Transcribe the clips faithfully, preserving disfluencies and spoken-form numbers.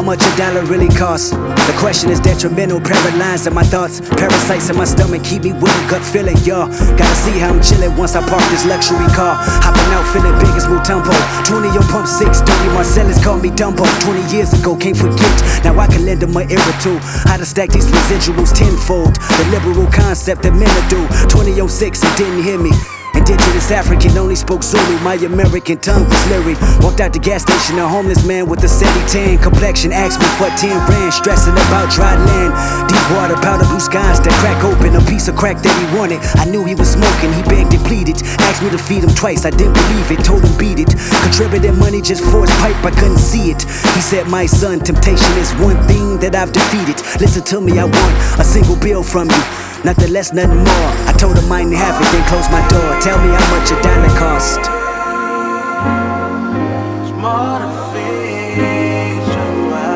much a dollar really costs? The question is detrimental, paralyzed in my thoughts. Parasites in my stomach keep me with a gut feeling, y'all. Gotta see how I'm chillin' once I park this luxury car. Hopping out feeling big as Mutombo. twenty on pump six, thirty Marcellus called me Dumbo. twenty years ago, can't forget. Now I can lend them an ear or two. How to stack these residuals tenfold. The liberal concept that men do. twenty oh six, it didn't hear me. Indigenous African, only spoke Zulu. My American tongue was lyric. Walked out the gas station, a homeless man with a sandy tan complexion. Asked me for ten rand, stressing about dry land. Deep water, powder blue skies that crack open. A piece of crack that he wanted. I knew he was smoking, he begged and pleaded. Asked me to feed him twice, I didn't believe it. Told him beat it. Contributed money just for his pipe, I couldn't see it. He said, my son, temptation is one thing that I've defeated. Listen to me, I want a single bill from you. Nothing less, nothing more. I told him I didn't have it, then closed my door. Tell me how much a dollar cost. It's more to feed your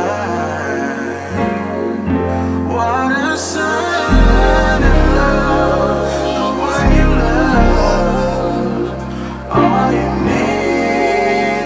mind. Water, sun, and love. The one you love. All you need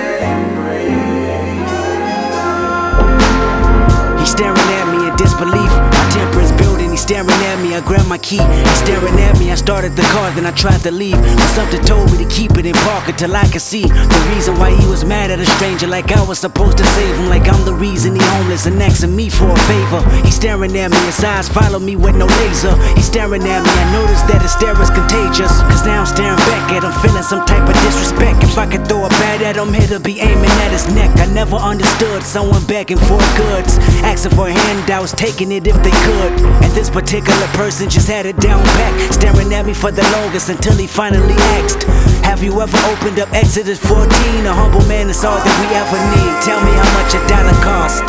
to breathe. He's staring at me in disbelief. My temper is building. He's staring at me, I grabbed my key. He's staring at me, I started the car, then I tried to leave. But something told me to keep it in park until I could see the reason why he was mad at a stranger. Like I was supposed to save him, like I'm the reason he homeless and asking me for a favor. He's staring at me, his eyes follow me with no laser. He's staring at me, I noticed that his stare is contagious. Cause now I'm staring back at him, feeling some type of disrespect. If I could throw a bat at him, it'll be aiming at his neck. I never understood someone begging for goods, asking for handouts, taking it if they could. And this particular person just had it down pat, staring at me for the longest until he finally asked, have you ever opened up Exodus fourteen? A humble man is all that we ever need. Tell me how much a dollar cost.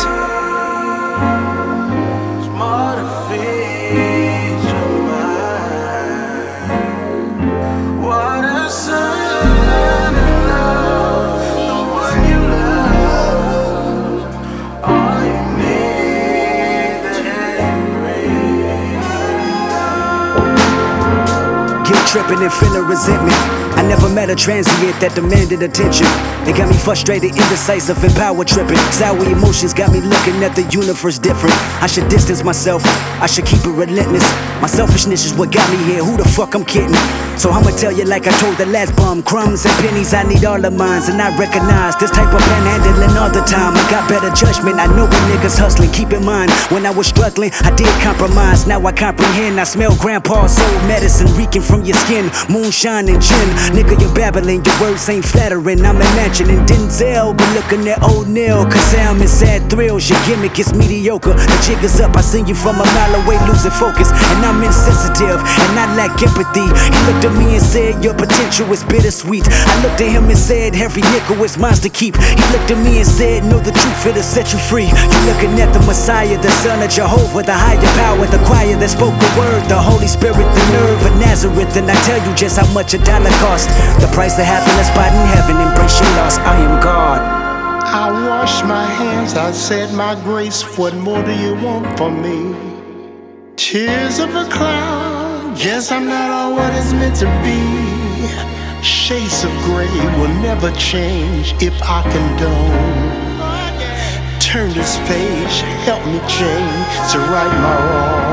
It's more to feed your mind. Water, sun, and love. The one you love. All you need to breathe. Guilt tripping and feeling resentment. I never met a transient that demanded attention. It got me frustrated, indecisive, and power tripping. Sour emotions got me looking at the universe different. I should distance myself, I should keep it relentless. My selfishness is what got me here, who the fuck I'm kidding? So I'ma tell you like I told the last bum. Crumbs and pennies, I need all of mine. And I recognize this type of panhandling all the time. I got better judgment, I know when niggas hustling. Keep in mind, when I was struggling, I did compromise. Now I comprehend, I smell grandpa's soul medicine reeking from your skin. Moonshine and gin. Nigga, you're babbling, your words ain't flattering. I'm imagining Denzel, but looking at O'Neal. Cause I'm in sad thrills, your gimmick is mediocre. The jig is up, I seen you from a mile away, losing focus. And I'm insensitive, and I lack empathy. He looked at me and said, your potential is bittersweet. I looked at him and said, every nickel is mine to keep. He looked at me and said, know the truth, it'll set you free. You looking at the Messiah, the Son of Jehovah, the higher power, the choir that spoke the word, the Holy Spirit, the nerve of Nazareth. And I tell you just how much a dollar costs. The price of having a spot in heaven, embrace your loss, I am God. I washed my hands, I said my grace. What more do you want from me? Tears of a cloud, guess I'm not all what it's meant to be. Shades of gray will never change if I condone. Turn this page, help me change to right my wrong.